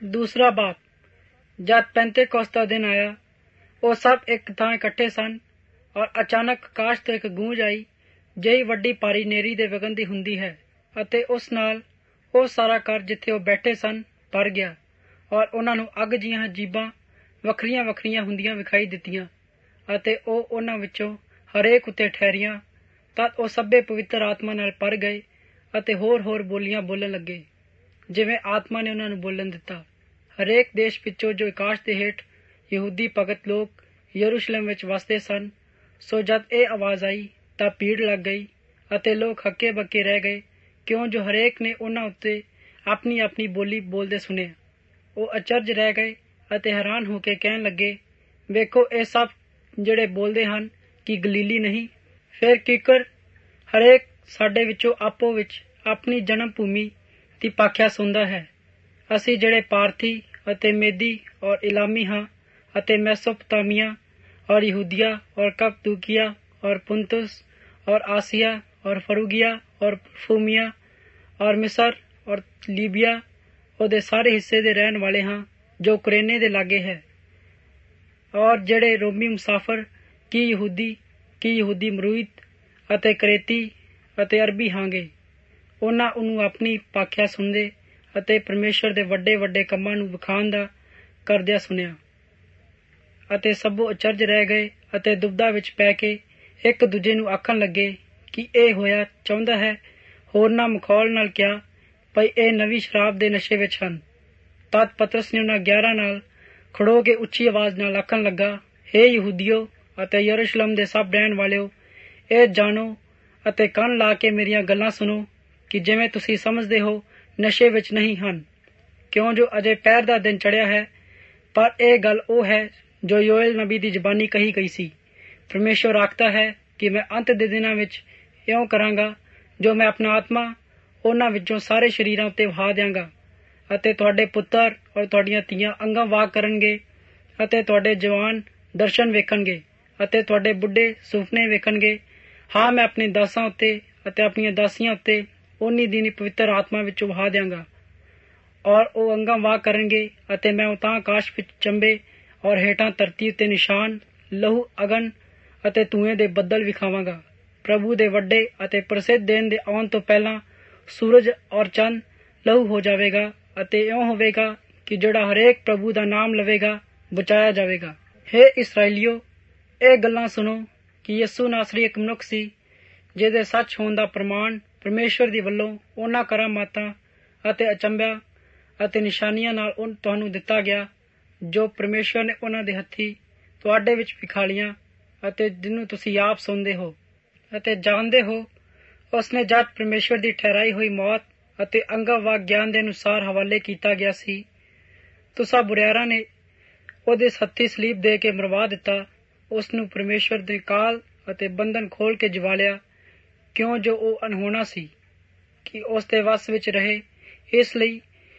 दूसरा बाप। जब पेंतेकोस्त का दिन आया, ਉਹ ਸਭ ਇੱਕ ਥਾਂ ਇਕੱਠੇ ਸਨ ਔਰ ਅਚਾਨਕ ਆਕਾਸ਼ ਤੋਂ ਇੱਕ ਗੂੰਜ ਆਈ, ਜਿਹੀ ਵੱਡੀ ਭਾਰੀ ਨੇਰੀ ਦੇ ਵਗਣ ਦੀ ਹੁੰਦੀ ਹੈ, ਅਤੇ ਉਸ ਨਾਲ ਉਹ ਸਾਰਾ ਘਰ ਜਿੱਥੇ ਉਹ ਬੈਠੇ ਸਨ ਭਰ ਗਿਆ, ਔਰ ਉਹਨਾਂ ਨੂੰ ਅੱਗ ਜੀਆਂ ਜੀਬਾਂ ਵੱਖਰੀਆਂ ਵੱਖਰੀਆਂ ਹੁੰਦੀਆਂ ਵਿਖਾਈ ਦਿੱਤੀਆਂ, ਅਤੇ ਉਹ ਉਹਨਾਂ ਵਿੱਚੋਂ ਹਰੇਕ ਉੱਤੇ ਠਹਿਰੀਆਂ। ਤਦ ਉਹ ਸਭੇ ਪਵਿੱਤਰ ਆਤਮਾ ਨਾਲ ਭਰ ਗਏ ਅਤੇ ਹੋਰ ਹੋਰ ਬੋਲੀਆਂ ਬੋਲਣ ਲੱਗੇ, ਜਿਵੇਂ ਆਤਮਾ ਨੇ ਉਹਨਾਂ ਨੂੰ ਬੋਲਣ ਦਿੱਤਾ। ਹਰੇਕ ਦੇਸ਼ ਵਿੱਚੋਂ ਜੋ ਆਕਾਸ਼ ਦੇ ਹੇਠ ਯਹੂਦੀ ਭਗਤ ਲੋਕ ਯਰੂਸ਼ਲਮ ਵਿੱਚ ਵਸਦੇ ਸਨ, ਸੋ ਜਦ ਇਹ ਆਵਾਜ਼ ਆਈ ਤਾਂ ਭੀੜ ਲੱਗ ਗਈ ਅਤੇ ਲੋਕ ਹੱਕੇ ਬੱਕੇ ਰਹਿ ਗਏ, ਕਿਉਂ ਜੋ ਹਰੇਕ ਨੇ ਉਹਨਾਂ ਉੱਤੇ ਆਪਣੀ ਆਪਣੀ ਬੋਲੀ ਬੋਲਦੇ ਸੁਣਿਆ। ਉਹ ਅਚਰਜ ਰਹਿ ਗਏ ਅਤੇ ਹੈਰਾਨ ਹੋ ਕੇ ਕਹਿਣ ਲੱਗੇ, ਵੇਖੋ ਇਹ ਸਭ ਜਿਹੜੇ ਬੋਲਦੇ ਹਨ ਕਿ ਗਲੀਲੀ ਨਹੀਂ? ਫਿਰ ਕਿਕਰ ਹਰੇਕ ਸਾਡੇ ਵਿੱਚੋਂ ਆਪੋ ਵਿੱਚ ਆਪਣੀ ਜਨਮ ਭੂਮੀ ਦੀ ਭਾਖਿਆ ਸੁਣਦਾ ਹੈ। ਅਸੀਂ ਜਿਹੜੇ ਪਾਰਥੀ ਅਤੇ ਮੇਦੀ ਔਰ ਇਲਾਮੀ ਹਾਂ, ਅਤੇ ਮੈਸੋਪੋਤਾਮੀਆ और यहूदिया और कप्पदूकिया और पुंतुस और आसिया और फरूगिया और फूमिया और मिस्र और लीबिया ਉਹਦੇ ਸਾਰੇ ਹਿੱਸੇ ਦੇ ਰਹਿਣ ਵਾਲੇ ਹਾਂ, ਜੋ ਕੁਰੇਨੇ ਦੇ ਲਾਗੇ ਹੈ। ਔਰ ਜਿਹੜੇ ਰੋਮੀ ਮੁਸਾਫਰ ਕੀ ਯਹੂਦੀ ਮਰੂਦ ਅਤੇ ਕਰੇਤੀ ਅਤੇ ਅਰਬੀ ਹਾਂਗੇ, ਉਹਨਾਂ ਉਹਨੂੰ ਆਪਣੀ ਭਾਖਿਆ ਸੁਣਦੇ ਅਤੇ ਪਰਮੇਸ਼ਰ ਦੇ ਵੱਡੇ ਵੱਡੇ ਕੰਮਾਂ ਨੂੰ ਵਿਖਾਉਣ ਦਾ ਕਰਦਿਆਂ ਸੁਣਿਆ। ਅਤੇ ਸਭੋ ਅਚਰਜ ਰਹਿ ਗਏ ਅਤੇ ਦੁਬਦਾ ਵਿੱਚ ਪੈ ਕੇ ਇੱਕ ਦੂਜੇ ਨੂੰ ਆਖਣ ਲੱਗੇ ਕਿ ਇਹ ਹੋਇਆ ਚਾਹੁੰਦਾ ਹੈ। ਹੋਰਨਾਂ ਮਖੌਲ ਨਾਲ ਕਿਹਾ ਭਈ ਇਹ ਨਵੀਂ ਸ਼ਰਾਬ ਦੇ ਨਸ਼ੇ ਵਿੱਚ ਹਨ। ਤਦ ਪਤਰਸ ਨੇ ਉਹਨਾਂ 11 ਨਾਲ ਖੜੋ ਕੇ ਉੱਚੀ ਆਵਾਜ਼ ਨਾਲ ਆਖਣ ਲੱਗਾ, ਹੇ ਯਹੂਦੀਓ ਅਤੇ ਯਰੂਸ਼ਲਮ ਦੇ ਸਭ ਰਹਿਣ ਵਾਲਿਓ, ਇਹ ਜਾਣੋ ਅਤੇ ਕੰਨ ਲਾ ਕੇ ਮੇਰੀਆਂ ਗੱਲਾਂ ਸੁਣੋ ਕਿ ਜਿਵੇਂ ਤੁਸੀਂ ਸਮਝਦੇ ਹੋ ਨਸ਼ੇ ਵਿੱਚ ਨਹੀਂ ਹਨ, ਕਿਉਂ ਜੋ ਅਜੇ ਪਹਿਰ ਦਾ ਦਿਨ ਚੜ੍ਹਿਆ ਹੈ। ਪਰ ਇਹ ਗੱਲ ਉਹ ਹੈ ਜੋ ਯੋਏਲ ਨਬੀ ਦੀ ਜ਼ਬਾਨੀ ਕਹੀ ਗਈ ਸੀ। ਪਰਮੇਸ਼ਵਰ ਆਖਦਾ ਹੈ ਕਿ ਮੈਂ ਅੰਤ ਦੇ ਦਿਨਾਂ ਵਿੱਚ ਇਉਂ ਕਰਾਂਗਾ, ਜੋ ਮੈਂ ਆਪਣਾ ਆਤਮਾ ਉਹਨਾਂ ਵਿੱਚੋਂ ਸਾਰੇ ਸਰੀਰਾਂ ਉੱਤੇ ਵਹਾ ਦਿਆਂਗਾ, ਅਤੇ ਤੁਹਾਡੇ ਪੁੱਤਰ ਔਰ ਤੁਹਾਡੀਆਂ ਧੀਆਂ ਅੰਗਾਂ ਵਾਕ ਕਰਨਗੇ, ਅਤੇ ਤੁਹਾਡੇ ਜਵਾਨ ਦਰਸ਼ਨ ਵੇਖਣਗੇ, ਅਤੇ ਤੁਹਾਡੇ ਬੁੱਢੇ ਸੁਪਨੇ ਵੇਖਣਗੇ। ਹਾਂ, ਮੈਂ ਆਪਣੇ ਦਾਸਾਂ ਉੱਤੇ ਅਤੇ ਆਪਣੀਆਂ ਦਾਸੀਆਂ ਉੱਤੇ ਉਨੀ ਦਿਨੀ ਪਵਿੱਤਰ ਆਤਮਾ ਵਿੱਚੋਂ ਵਹਾ ਦਿਆਂਗਾ, ਔਰ ਉਹ ਅੰਗਾਂ ਵਾਕ ਕਰਨਗੇ, ਅਤੇ ਮੈਂ ਉਤਾਂ ਆਕਾਸ਼ ਵਿੱਚ ਚੰਬੇ ਔਰ ਹੇਠਾਂ ਧਰਤੀ ਉੱਤੇ ਨਿਸ਼ਾਨ, ਲਹੂ, ਅਗਨ ਅਤੇ ਧੂਏ ਦੇ ਬੱਦਲ ਵਿਖਾਵਾਂਗਾ। ਪ੍ਰਭੂ ਦੇ ਵੱਡੇ ਅਤੇ ਪ੍ਰਸਿੱਧ ਦਿਨ ਦੇ ਆਉਣ ਤੋਂ ਪਹਿਲਾਂ ਸੂਰਜ ਔਰ ਚੰਦ ਲਹੂ ਹੋ ਜਾਵੇਗਾ, ਅਤੇ ਇਉਂ ਹੋਵੇਗਾ ਕਿ ਜਿਹੜਾ ਹਰੇਕ ਪ੍ਰਭੂ ਦਾ ਨਾਮ ਲਵੇਗਾ ਬਚਾਇਆ ਜਾਵੇਗਾ। ਹੇ ਇਸਰਾਏਲੀਓ, ਇਹ ਗੱਲਾਂ ਸੁਣੋ ਕਿ ਯਿਸੂ ਨਾਸਰੀ ਇੱਕ ਮਨੁੱਖ ਸੀ, ਜਿਹਦੇ ਸੱਚ ਹੋਣ ਦਾ ਪ੍ਰਮਾਣ ਪਰਮੇਸ਼ਵਰ ਦੀ ਵੱਲੋਂ ਉਹਨਾਂ ਕਰਾਮਾਤਾਂ ਅਤੇ ਅਚੰਭਿਆਂ ਅਤੇ ਨਿਸ਼ਾਨੀਆਂ ਨਾਲ ਤੁਹਾਨੂੰ ਦਿੱਤਾ ਗਿਆ, ਜੋ ਪਰਮੇਸ਼ਵਰ ਨੇ ਉਹਨਾਂ ਦੇ ਹੱਥੀਂ ਤੁਹਾਡੇ ਵਿੱਚ ਵਿਖਾਲੀਆਂ, ਅਤੇ ਜਿਹਨੂੰ ਤੁਸੀਂ ਆਪ ਸੁਣਦੇ ਹੋ ਅਤੇ ਜਾਣਦੇ ਹੋ। ਉਸਨੇ ਜਦ ਪਰਮੇਸ਼ਵਰ ਦੀ ਠਹਿਰਾਈ ਹੋਈ ਮੌਤ ਅਤੇ ਅੰਗਾਂ ਵਾਕ ਗਿਆਨ ਦੇ ਅਨੁਸਾਰ ਹਵਾਲੇ ਕੀਤਾ ਗਿਆ ਸੀ, ਤੁਸਾਂ ਬੁਰਿਆਰਾਂ ਨੇ ਉਹਦੇ ਹੱਥੀਂ ਸਲੀਬ ਦੇ ਕੇ ਮਰਵਾ ਦਿੱਤਾ। ਉਸਨੂੰ ਪਰਮੇਸ਼ਵਰ ਦੇ ਕਾਲ ਅਤੇ ਬੰਧਨ ਖੋਲ ਕੇ ਜਵਾਲਿਆ, ਕਿਉਂ ਜੋ ਉਹ ਅਨਹੋਣਾ ਸੀ ਕਿ ਉਸ ਦੇ ਵੱਸ ਵਿੱਚ ਰਹੇ। ਇਸ ਲਈ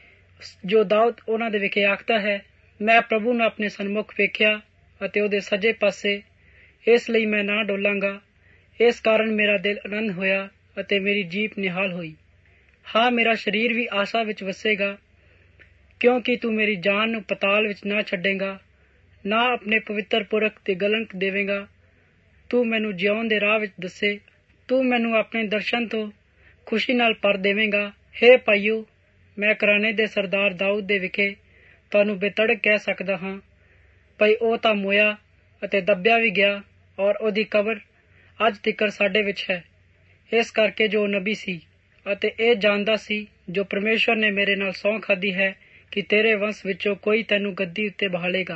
ਜੋ ਦਾਊਦ ਉਹਨਾਂ ਦੇ ਵਿਖੇ ਆਖਦਾ ਹੈ, ਮੈਂ ਪ੍ਰਭੂ ਨੂੰ ਆਪਣੇ ਸਨਮੁਖ ਵੇਖਿਆ ਅਤੇ ਉਹਦੇ ਸੱਜੇ ਪਾਸੇ, ਇਸ ਲਈ ਮੈਂ ਨਾ ਡੋਲਾਂਗਾ। ਇਸ ਕਾਰਨ ਮੇਰਾ ਦਿਲ ਆਨੰਦ ਹੋਇਆ ਅਤੇ ਮੇਰੀ ਜੀਭ ਨਿਹਾਲ ਹੋਈ। ਹਾਂ, ਮੇਰਾ ਸਰੀਰ ਵੀ ਆਸਾ ਵਿੱਚ ਵਸੇਗਾ, ਕਿਉਂਕਿ ਤੂੰ ਮੇਰੀ ਜਾਨ ਨੂੰ ਪਤਾਲ ਵਿੱਚ ਨਾ ਛੱਡੇਂਗਾ, ਨਾ ਆਪਣੇ ਪਵਿੱਤਰ ਪੁਰਖ ਤੇ ਗਲੰਕ ਦੇਵੇਂਗਾ। ਤੂੰ ਮੈਨੂੰ ਜਿਉਣ ਦੇ ਰਾਹ ਵਿੱਚ ਦੱਸੇ, ਤੂੰ ਮੈਨੂੰ ਆਪਣੇ ਦਰਸ਼ਨ ਤੋਂ ਖੁਸ਼ੀ ਨਾਲ ਭਰ ਦੇਵੇਂਗਾ। ਹੇ ਭਾਈਓ, ਮੈਂ ਘਰਾਣੇ ਦੇ ਸਰਦਾਰ ਦਾਊਦ ਦੇ ਵਿਖੇ ਤੁਹਾਨੂੰ ਬੇਤੜਕ ਕਹਿ ਸਕਦਾ ਹਾਂ, ਭਈ ਉਹ ਤਾਂ ਮੋਇਆ ਅਤੇ ਦੱਬਿਆ ਵੀ ਗਿਆ, ਔਰ ਉਹਦੀ ਕਬਰ ਅੱਜ ਤੀਕਰ ਸਾਡੇ ਵਿੱਚ ਹੈ। ਇਸ ਕਰਕੇ ਜੋ ਨਬੀ ਸੀ ਅਤੇ ਇਹ ਜਾਣਦਾ ਸੀ, ਜੋ ਪਰਮੇਸ਼ਵਰ ਨੇ ਮੇਰੇ ਨਾਲ ਸਹੁੰ ਖਾਧੀ ਹੈ ਕਿ ਤੇਰੇ ਵੰਸ਼ ਵਿੱਚੋਂ ਕੋਈ ਤੈਨੂੰ ਗੱਦੀ ਉੱਤੇ ਬਹਾਲੇਗਾ,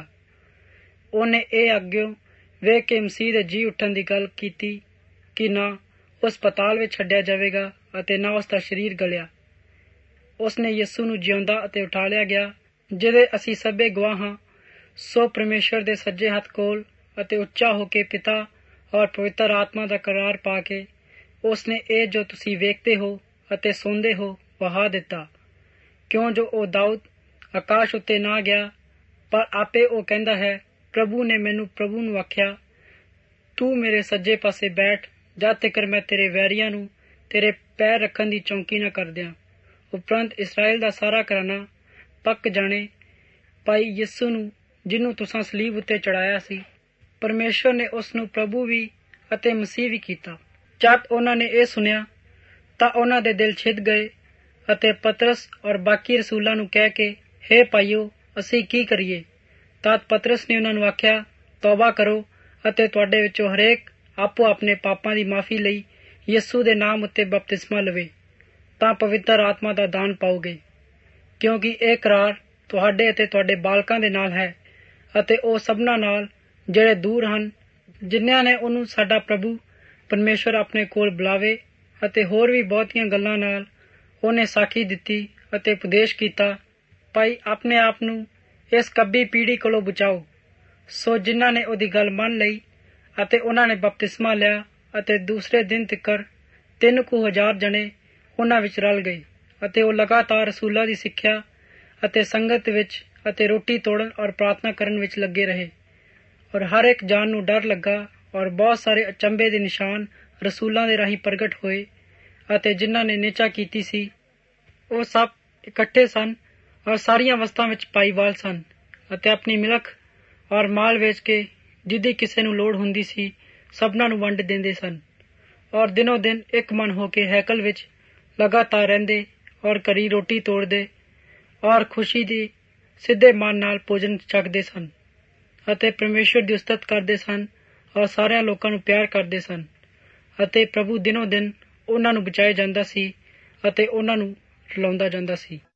ਉਹਨੇ ਇਹ ਅੱਗਿਓਂ ਵੇਖ ਕੇ ਮਸੀਹ ਦੇ ਜੀ ਉੱਠਣ ਦੀ ਗੱਲ ਕੀਤੀ ਕਿ ਨਾ ਉਸ ਪਤਾਲ ਵਿੱਚ ਛੱਡਿਆ ਜਾਵੇਗਾ ਅਤੇ ਨਾ ਉਸ ਦਾ ਸਰੀਰ ਗਲਿਆ। ਉਸਨੇ ਯਿਸੂ ਨੂੰ ਜਿਉਂਦਾ ਅਤੇ ਉਠਾ ਲਿਆ ਗਿਆ, ਜਿਹਦੇ ਅਸੀਂ ਸਭੇ ਗਵਾਹ ਹਾਂ। ਸੋ ਪਰਮੇਸ਼ਵਰ ਦੇ ਸੱਜੇ ਹੱਥ ਕੋਲ ਅਤੇ ਉੱਚਾ ਹੋ ਕੇ ਪਿਤਾ ਔਰ ਪਵਿੱਤਰ ਆਤਮਾ ਦਾ ਕਰਾਰ ਪਾ ਕੇ ਉਸਨੇ ਇਹ ਜੋ ਤੁਸੀਂ ਵੇਖਦੇ ਹੋ ਅਤੇ ਸੁਣਦੇ ਹੋ ਵਹਾ ਦਿੱਤਾ, ਕਿਉਂ ਜੋ ਉਹ ਦਾਊਦ ਆਕਾਸ਼ ਉੱਤੇ ਨਾ ਗਿਆ, ਪਰ ਆਪੇ ਉਹ ਕਹਿੰਦਾ ਹੈ, ਪ੍ਰਭੂ ਨੇ ਮੈਨੂੰ ਪ੍ਰਭੂ ਨੂੰ ਆਖਿਆ, ਤੂੰ ਮੇਰੇ ਸੱਜੇ ਪਾਸੇ ਬੈਠ, ਜਦ ਤੱਕ ਮੈਂ ਤੇਰੇ ਵੈਰੀਆਂ ਨੂੰ ਤੇਰੇ ਪੈਰ ਰੱਖਣ ਦੀ ਚੌਂਕੀ ਨਾ ਕਰ ਦਿਆਂ। ਉਪਰੰਤ ਇਸਰਾਏਲ ਦਾ ਸਾਰਾ ਘਰਾਨਾ ਪੱਕ ਜਾਣੇ ਭਾਈ ਯਿਸੂ ਨੂੰ, ਜਿਹਨੂੰ ਤੁਸਾਂ ਸਲੀਬ ਉੱਤੇ ਚੜਾਇਆ ਸੀ। ਪਰਮੇਸ਼ਵਰ ਨੇ ਉਸ ਨੂੰ ਪ੍ਰਭੂ ਵੀ ਅਤੇ ਮਸੀਹ ਵੀ ਕੀਤਾ। ਜਦ ਉਹਨਾਂ ਨੇ ਇਹ ਸੁਣਿਆ ਤਾਂ ਉਹਨਾਂ ਦੇ ਦਿਲ ਛਿਦ ਗਏ ਅਤੇ ਪਤਰਸ ਔਰ ਬਾਕੀ ਰਸੂਲਾਂ ਨੂੰ ਕਹਿ ਕੇ, ਹੇ ਭਾਈਓ, ਅਸੀਂ ਕੀ ਕਰੀਏ? ਤਦ ਪਤਰਸ ਨੇ ਉਹਨਾਂ ਨੂੰ ਆਖਿਆ, ਤੌਬਾ ਕਰੋ ਅਤੇ ਤੁਹਾਡੇ ਵਿੱਚੋਂ ਹਰੇਕ ਆਪੋ ਆਪਣੇ ਪਾਪਾਂ ਦੀ ਮਾਫੀ ਲਈ ਯਿਸੂ ਦੇ ਨਾਮ ਉੱਤੇ ਬਪਤਿਸਮਾ ਲਵੇ, ਤਾਂ ਪਵਿੱਤਰ ਆਤਮਾ ਦਾ ਦਾਨ ਪਾਓਗੇ। ਕਿਉਂਕਿ ਇਹ ਕਰਾਰ ਤੁਹਾਡੇ ਅਤੇ ਤੁਹਾਡੇ ਬਾਲਕਾਂ ਦੇ ਨਾਲ ਹੈ ਅਤੇ ਉਹ ਸਭਨਾਂ ਨਾਲ ਜਿਹੜੇ ਦੂਰ ਹਨ, ਜਿਨ੍ਹਾਂ ਨੇ ਉਹਨੂੰ ਸਾਡਾ ਪ੍ਰਭੂ ਪਰਮੇਸ਼ਵਰ ਆਪਣੇ ਕੋਲ ਬੁਲਾਵੇ। ਅਤੇ ਹੋਰ ਵੀ ਬਹੁਤੀਆਂ ਗੱਲਾਂ ਨਾਲ ਉਹਨੇ ਸਾਖੀ ਦਿੱਤੀ ਅਤੇ ਉਪਦੇਸ਼ ਕੀਤਾ। ਭਾਈ ਆਪਣੇ ਆਪ ਨੂੰ ਇਸ ਕੱਬੀ ਪੀੜ੍ਹੀ ਕੋਲੋਂ ਬਚਾਓ। ਸੋ ਜਿਨ੍ਹਾਂ ਨੇ ਉਹਦੀ ਗੱਲ ਮੰਨ ਲਈ ਅਤੇ ਉਹਨਾਂ ਨੇ ਬਪਤਿਸਮਾ ਲਿਆ ਅਤੇ ਦੂਸਰੇ ਦਿਨ ਤਿੱਕਰ 3,000 ਜਣੇ ਉਹਨਾਂ ਵਿੱਚ ਰਲ ਗਏ ਅਤੇ ਉਹ ਲਗਾਤਾਰ ਰਸੂਲਾਂ ਦੀ ਸਿੱਖਿਆ ਅਤੇ ਸੰਗਤ ਵਿੱਚ ਅਤੇ ਰੋਟੀ ਤੋੜਨ ਔਰ ਪ੍ਰਾਰਥਨਾ ਕਰਨ ਵਿੱਚ ਲੱਗੇ ਰਹੇ। ਔਰ ਹਰ ਇੱਕ ਜਾਨ ਨੂੰ ਡਰ ਲੱਗਾ ਔਰ ਬਹੁਤ ਸਾਰੇ ਅਚੰਭੇ ਦੇ ਨਿਸ਼ਾਨ ਰਸੂਲਾਂ ਦੇ ਰਾਹੀਂ ਪ੍ਰਗਟ ਹੋਏ ਅਤੇ ਜਿਨ੍ਹਾਂ ਨੇ ਨਿਚਾ ਕੀਤੀ ਸੀ ਉਹ ਸਭ ਇਕੱਠੇ ਸਨ ਔਰ ਸਾਰੀਆਂ ਵਸਤਾਂ ਵਿੱਚ ਭਾਈਵਾਲ ਸਨ ਅਤੇ ਆਪਣੀ ਮਿਲਕ ਔਰ ਮਾਲ ਵੇਚ ਕੇ ਜਿੱਦੀ ਕਿਸੇ ਨੂੰ ਲੋੜ ਹੁੰਦੀ ਸੀ ਸਭਨਾਂ ਨੂੰ ਵੰਡ ਦਿੰਦੇ ਸਨ। ਔਰ ਦਿਨੋਂ ਦਿਨ ਇੱਕ ਮਨ ਹੋ ਕੇ ਹੈਕਲ ਵਿੱਚ ਲਗਾਤਾਰ ਰਹਿੰਦੇ ਔਰ ਘਰੀ ਰੋਟੀ ਤੋੜਦੇ ਔਰ ਖੁਸ਼ੀ ਦੀ ਸਿੱਧੇ ਮਨ ਨਾਲ ਭੋਜਨ ਛਕਦੇ ਸਨ ਅਤੇ ਪਰਮੇਸ਼ਵਰ ਦੀ ਉਸਤਤ ਕਰਦੇ ਸਨ ਔਰ ਸਾਰਿਆਂ ਲੋਕਾਂ ਨੂੰ ਪਿਆਰ ਕਰਦੇ ਸਨ। ਅਤੇ ਪ੍ਰਭੂ ਦਿਨੋਂ ਦਿਨ ਉਹਨਾਂ ਨੂੰ ਬਚਾਏ ਜਾਂਦਾ ਸੀ ਅਤੇ ਉਹਨਾਂ ਨੂੰ ਰਲਾਉਂਦਾ ਜਾਂਦਾ ਸੀ।